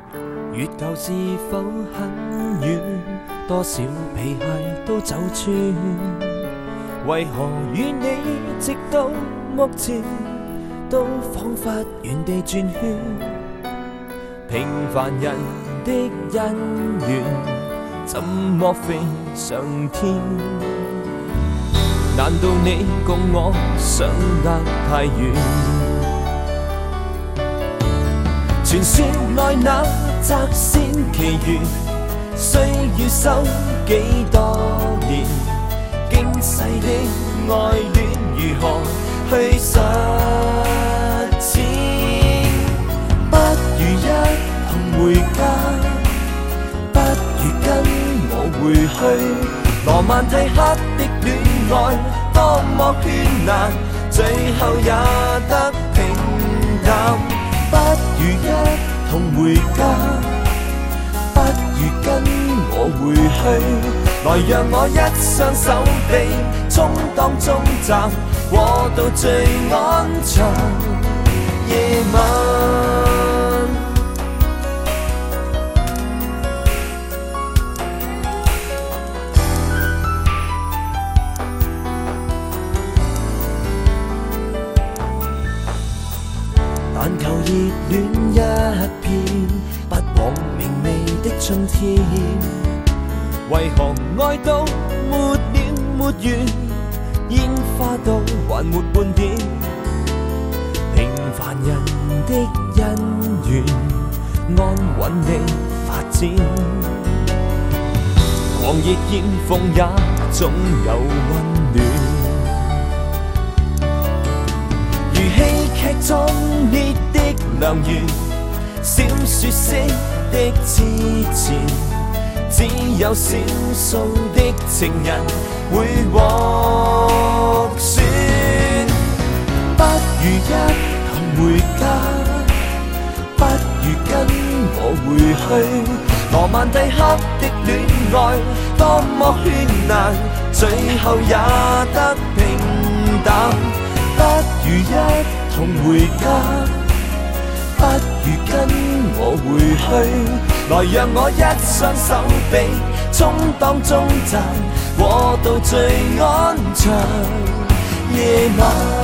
月球是否很远？多少皮鞋都走穿，为何与你直到目前都仿佛原地转圈？平凡人的恩怨，怎么飞上天？难道你共我想得太远？传说内那摘仙奇缘，需要修几多年？惊世的爱恋如何去实践？不如一同回家，不如跟我回去。羅曼蒂克的戀愛多麼絢爛，最後也得平淡。不如一同回家，不如跟我回去。來讓我一雙手臂充當中站，過到最安詳夜晚。但求熱戀一片，不枉明媚的春天。為何愛到沒了沒完，煙花都還沒半點？平凡人的恩怨，安穩的發展。狂熱劍鋒也總有溫暖。如戲劇壯烈的良緣，小說式的痴纏，只有少數的情人會獲選。不如一同回家，不如跟我回去。羅曼蒂克的戀愛多麼絢爛，最後也得平淡。不如一同回家，不如跟我回去。來讓我一雙手臂充當中站，過到最安詳夜晚。